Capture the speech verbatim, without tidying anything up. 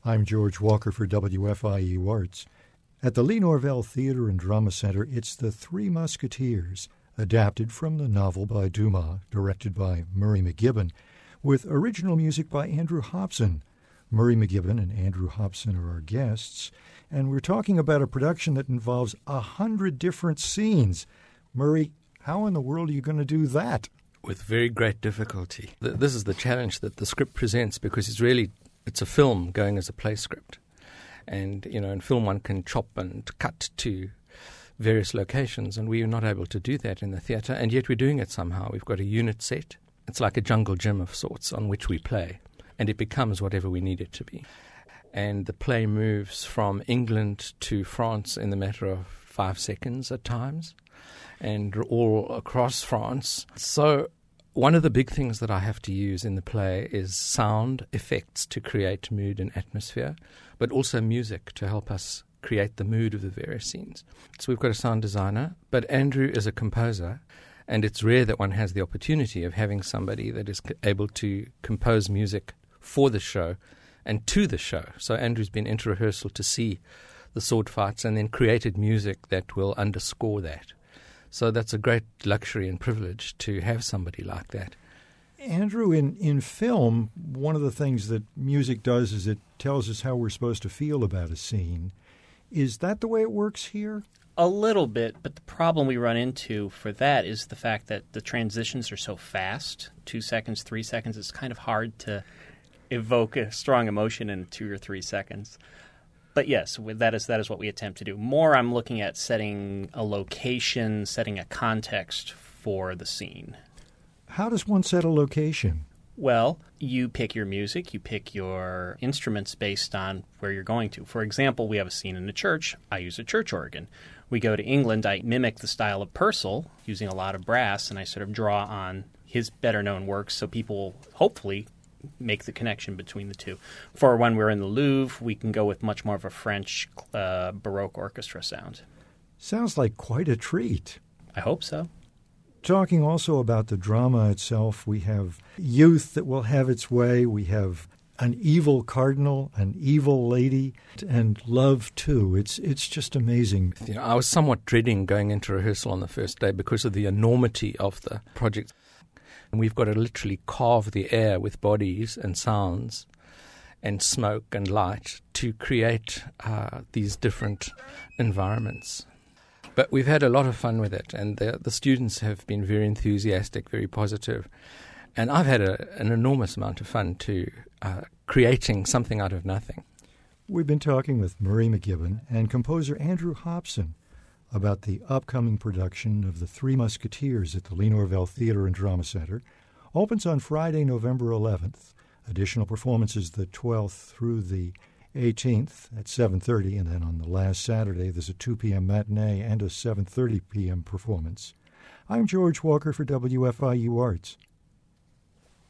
I'm George Walker for W F I U Arts. At the Lee Norvell Theatre and Drama Center, it's The Three Musketeers, adapted from the novel by Dumas, directed by Murray McGibbon, with original music by Andrew Hobson. Murray McGibbon and Andrew Hobson are our guests, and we're talking about a production that involves a hundred different scenes. Murray, how in the world are you going to do that? With very great difficulty. This is the challenge that the script presents, because it's really it's a film going as a play script. And, you know, in film one can chop and cut to various locations, and we are not able to do that in the theatre, and yet we're doing it somehow. We've got a unit set. It's like a jungle gym of sorts on which we play, and it becomes whatever we need it to be. And the play moves from England to France in the matter of five seconds at times, and all across France. So one of the big things that I have to use in the play is sound effects to create mood and atmosphere, but also music to help us create the mood of the various scenes. So we've got a sound designer, but Andrew is a composer, and it's rare that one has the opportunity of having somebody that is able to compose music for the show and to the show. So Andrew's been into rehearsal to see the sword fights and then created music that will underscore that. So that's a great luxury and privilege to have somebody like that. Andrew, in, in film, one of the things that music does is it tells us how we're supposed to feel about a scene. Is that the way it works here? A little bit, but the problem we run into for that is the fact that the transitions are so fast, two seconds, three seconds. It's kind of hard to evoke a strong emotion in two or three seconds. But yes, that is that is what we attempt to do. More, I'm looking at setting a location, setting a context for the scene. How does one set a location? Well, you pick your music, you pick your instruments based on where you're going to. For example, we have a scene in a church. I use a church organ. We go to England. I mimic the style of Purcell, using a lot of brass, and I sort of draw on his better-known works so people hopefully make the connection between the two. For when we're in the Louvre, we can go with much more of a French uh, Baroque orchestra sound. Sounds like quite a treat. I hope so. Talking also about the drama itself, we have youth that will have its way. We have an evil cardinal, an evil lady, and love, too. It's it's just amazing. You know, I was somewhat dreading going into rehearsal on the first day because of the enormity of the project. And we've got to literally carve the air with bodies and sounds and smoke and light to create uh, these different environments. But we've had a lot of fun with it, and the, the students have been very enthusiastic, very positive. And I've had a, an enormous amount of fun too, uh, creating something out of nothing. We've been talking with Murray McGibbon and composer Andrew Hobson about the upcoming production of The Three Musketeers at the Lee Norvell Theatre and Drama Center. Opens on Friday, November eleventh. Additional performances the twelfth through the eighteenth at seven thirty, and then on the last Saturday there's a two p.m. matinee and a seven thirty p.m. performance. I'm George Walker for W F I U Arts.